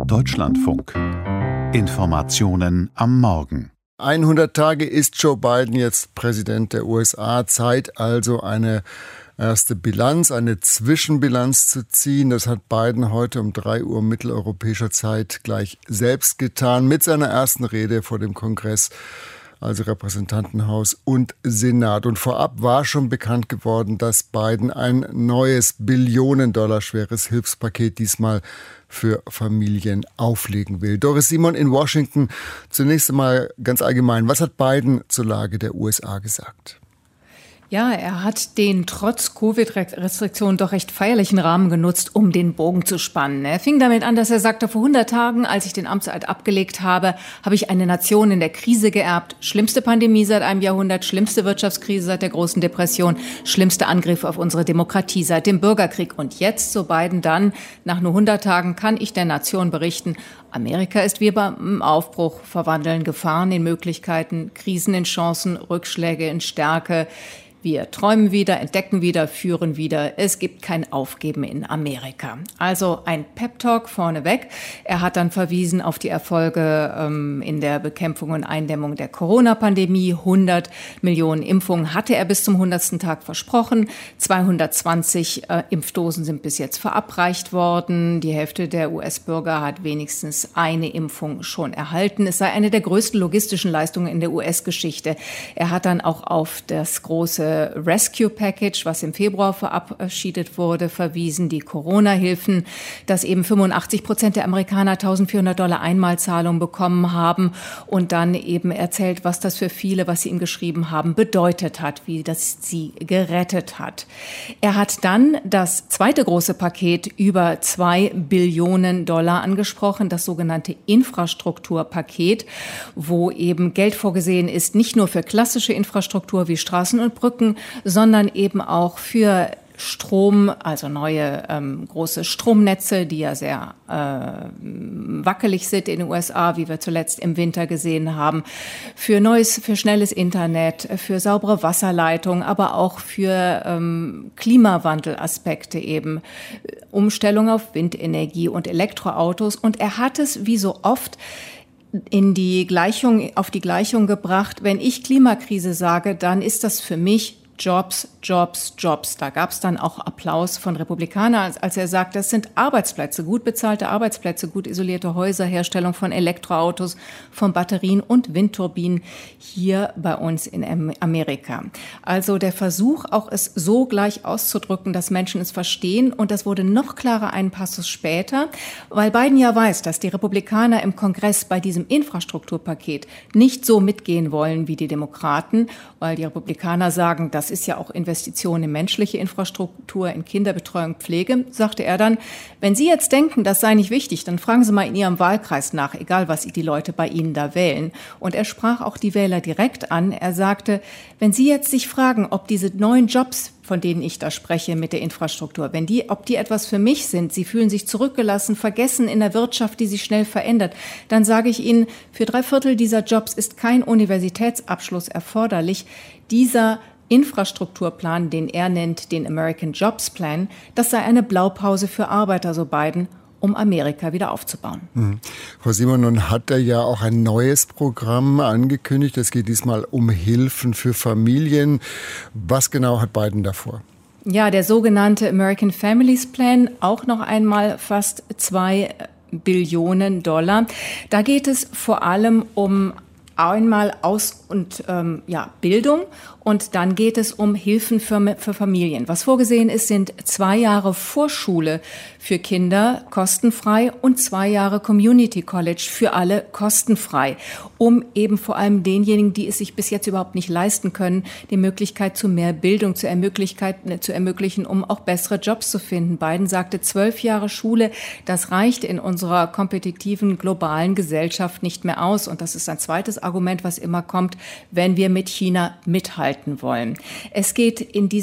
Deutschlandfunk. Informationen am Morgen. 100 Tage ist Joe Biden jetzt Präsident der USA. Zeit also eine erste Bilanz, eine Zwischenbilanz zu ziehen. Das hat Biden heute um 3 Uhr mitteleuropäischer Zeit gleich selbst getan mit seiner ersten Rede vor dem Kongress, also Repräsentantenhaus und Senat. Und vorab war schon bekannt geworden, dass Biden ein neues Billionen-Dollar schweres Hilfspaket diesmal für Familien auflegen will. Doris Simon in Washington. Zunächst einmal ganz allgemein, was hat Biden zur Lage der USA gesagt? Ja, er hat den trotz Covid-Restriktionen doch recht feierlichen Rahmen genutzt, um den Bogen zu spannen. Er fing damit an, dass er sagte, vor 100 Tagen, als ich den Amtseid abgelegt habe, habe ich eine Nation in der Krise geerbt. Schlimmste Pandemie seit einem Jahrhundert, schlimmste Wirtschaftskrise seit der großen Depression, schlimmste Angriffe auf unsere Demokratie seit dem Bürgerkrieg. Und jetzt, so Biden dann, nach nur 100 Tagen, kann ich der Nation berichten, Amerika ist wie beim Aufbruch, verwandeln Gefahren in Möglichkeiten, Krisen in Chancen, Rückschläge in Stärke. Wir träumen wieder, entdecken wieder, führen wieder. Es gibt kein Aufgeben in Amerika. Also ein Pep-Talk vorneweg. Er hat dann verwiesen auf die Erfolge in der Bekämpfung und Eindämmung der Corona-Pandemie. 100 Millionen Impfungen hatte er bis zum 100. Tag versprochen. 220 Impfdosen sind bis jetzt verabreicht worden. Die Hälfte der US-Bürger hat wenigstens eine Impfung schon erhalten. Es sei eine der größten logistischen Leistungen in der US-Geschichte. Er hat dann auch auf das große Rescue Package, was im Februar verabschiedet wurde, verwiesen, die Corona-Hilfen, dass eben 85% der Amerikaner $1.400 Einmalzahlung bekommen haben und dann eben erzählt, was das für viele, was sie ihm geschrieben haben, bedeutet hat, wie das sie gerettet hat. Er hat dann das zweite große Paket über $2 Billionen angesprochen, das sogenannte Infrastrukturpaket, wo eben Geld vorgesehen ist, nicht nur für klassische Infrastruktur wie Straßen und Brücken, sondern eben auch für Strom, also neue große Stromnetze, die ja sehr wackelig sind in den USA, wie wir zuletzt im Winter gesehen haben, für schnelles Internet, für saubere Wasserleitungen, aber auch für Klimawandelaspekte eben, Umstellung auf Windenergie und Elektroautos. Und er hat es wie so oft auf die Gleichung gebracht, wenn ich Klimakrise sage, dann ist das für mich Jobs, Jobs, Jobs. Da gab es dann auch Applaus von Republikanern, als er sagt, das sind Arbeitsplätze, gut bezahlte Arbeitsplätze, gut isolierte Häuser, Herstellung von Elektroautos, von Batterien und Windturbinen hier bei uns in Amerika. Also der Versuch, auch es so gleich auszudrücken, dass Menschen es verstehen. Und das wurde noch klarer einen Passus später, weil Biden ja weiß, dass die Republikaner im Kongress bei diesem Infrastrukturpaket nicht so mitgehen wollen wie die Demokraten, weil die Republikaner sagen, das ist ja auch Investition in menschliche Infrastruktur, in Kinderbetreuung, Pflege, sagte er dann, wenn Sie jetzt denken, das sei nicht wichtig, dann fragen Sie mal in Ihrem Wahlkreis nach, egal was die Leute bei Ihnen da wählen. Und er sprach auch die Wähler direkt an. Er sagte, wenn Sie jetzt sich fragen, ob diese neuen Jobs, von denen ich da spreche mit der Infrastruktur, ob die etwas für mich sind, Sie fühlen sich zurückgelassen, vergessen in der Wirtschaft, die sich schnell verändert, dann sage ich Ihnen, für 3/4 dieser Jobs ist kein Universitätsabschluss erforderlich. Dieser Infrastrukturplan, den er nennt, den American Jobs Plan, das sei eine Blaupause für Arbeiter, so Biden, um Amerika wieder aufzubauen. Frau Simon, nun hat er ja auch ein neues Programm angekündigt. Es geht diesmal um Hilfen für Familien. Was genau hat Biden davor? Ja, der sogenannte American Families Plan, auch noch einmal fast $2 Billionen. Da geht es vor allem um einmal Bildung und dann geht es um Hilfen für Familien. Was vorgesehen ist, sind 2 Jahre Vorschule für Kinder kostenfrei und 2 Jahre Community College für alle kostenfrei, um eben vor allem denjenigen, die es sich bis jetzt überhaupt nicht leisten können, die Möglichkeit zu mehr Bildung zu ermöglichen, um auch bessere Jobs zu finden. Biden sagte, 12 Jahre Schule, das reicht in unserer kompetitiven globalen Gesellschaft nicht mehr aus. Und das ist ein zweites Argument, was immer kommt, wenn wir mit China mithalten wollen. Es geht in diesem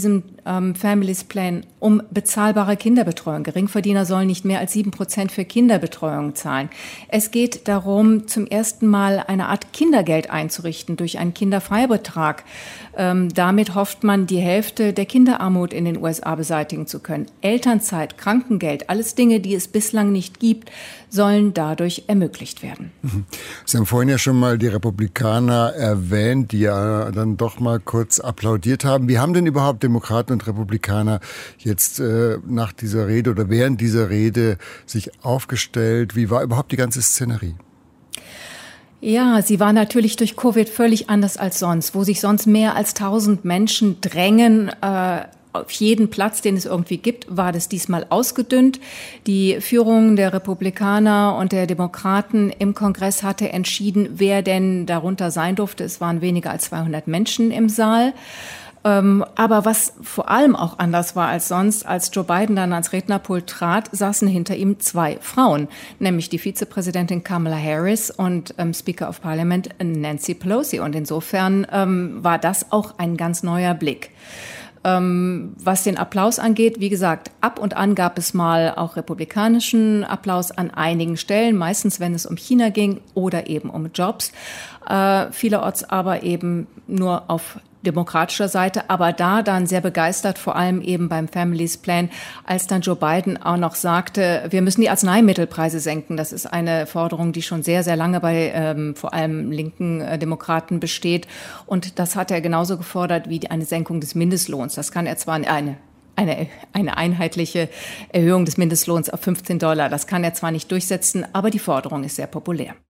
Families Plan um bezahlbare Kinderbetreuung. Geringverdiener sollen nicht mehr als 7% für Kinderbetreuung zahlen. Es geht darum, zum ersten Mal eine Art Kindergeld einzurichten durch einen Kinderfreibetrag. Damit hofft man, die Hälfte der Kinderarmut in den USA beseitigen zu können. Elternzeit, Krankengeld, alles Dinge, die es bislang nicht gibt, sollen dadurch ermöglicht werden. Sie haben vorhin ja schon mal die Republikaner erwähnt, die ja dann doch mal kurz applaudiert haben. Wie haben denn überhaupt Demokraten und Republikaner jetzt nach dieser Rede oder während dieser Rede sich aufgestellt? Wie war überhaupt die ganze Szenerie? Ja, sie war natürlich durch Covid völlig anders als sonst, wo sich sonst mehr als 1000 Menschen drängen, auf jeden Platz, den es irgendwie gibt, war das diesmal ausgedünnt. Die Führung der Republikaner und der Demokraten im Kongress hatte entschieden, wer denn darunter sein durfte. Es waren weniger als 200 Menschen im Saal. Aber was vor allem auch anders war als sonst, als Joe Biden dann ans Rednerpult trat, saßen hinter ihm 2 Frauen, nämlich die Vizepräsidentin Kamala Harris und Speaker of Parliament Nancy Pelosi. Und insofern war das auch ein ganz neuer Blick. Was den Applaus angeht, wie gesagt, ab und an gab es mal auch republikanischen Applaus an einigen Stellen, meistens wenn es um China ging oder eben um Jobs, vielerorts aber eben nur auf demokratischer Seite, aber da dann sehr begeistert, vor allem eben beim Families Plan, als dann Joe Biden auch noch sagte, wir müssen die Arzneimittelpreise senken. Das ist eine Forderung, die schon sehr, sehr lange bei vor allem linken Demokraten besteht. Und das hat er genauso gefordert wie eine Senkung des Mindestlohns. Das kann er zwar eine einheitliche Erhöhung des Mindestlohns auf $15, das kann er zwar nicht durchsetzen, aber die Forderung ist sehr populär.